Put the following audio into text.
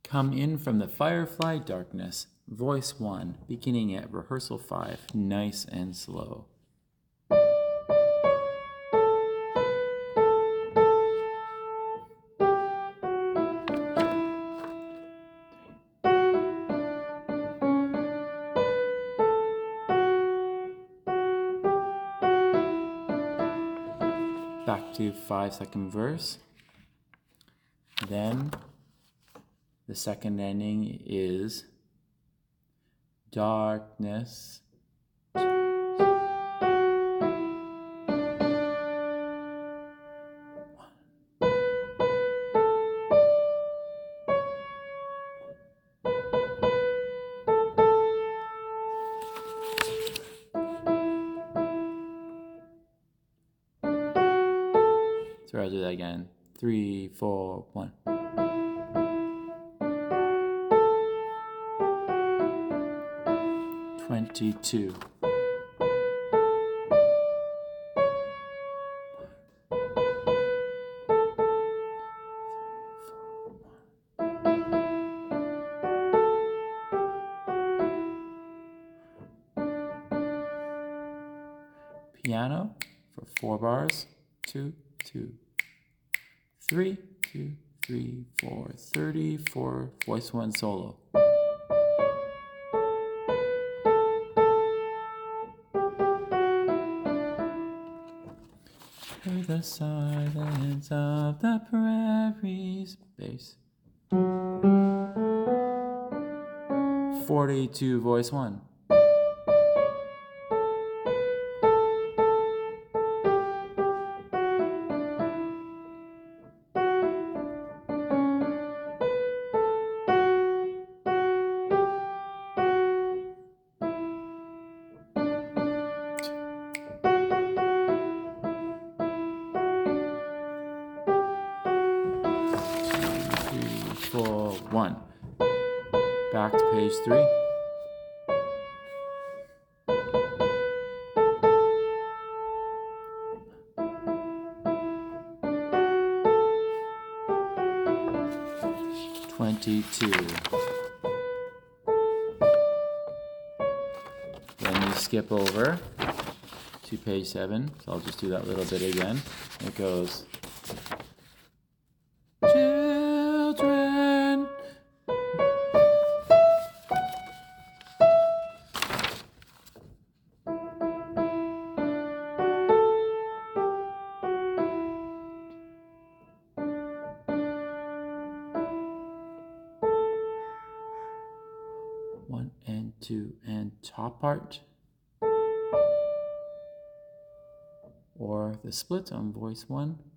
Come in from the firefly darkness, voice 1, beginning at rehearsal 5, nice and slow. Back to 5-second verse. Then the second ending is darkness. So I'll do that again. 3, 4, 1. Twenty-two. Piano for 4 bars. 2, 2, 3, 2, 3, 4, 34. Voice 1 solo. Hear the silence of the prairies. Bass. 42, voice 1. Four, 1. Back to page 3. Twenty-two. Then you skip over to page 7. So I'll just do that little bit again. It goes. Children. One and 2 and top part. Or the split on voice 1.